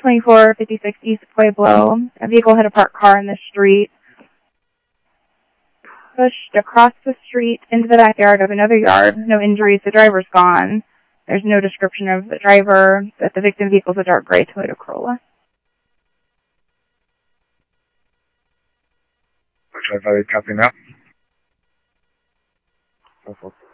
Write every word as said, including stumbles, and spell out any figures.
twenty-four fifty-six East Pueblo. A vehicle hit a parked car in the street, pushed across the street into the backyard of another yard. No injuries. The driver's gone. There's no description of the driver, but the victim vehicle is a dark gray Toyota Corolla. Which I've already copy now.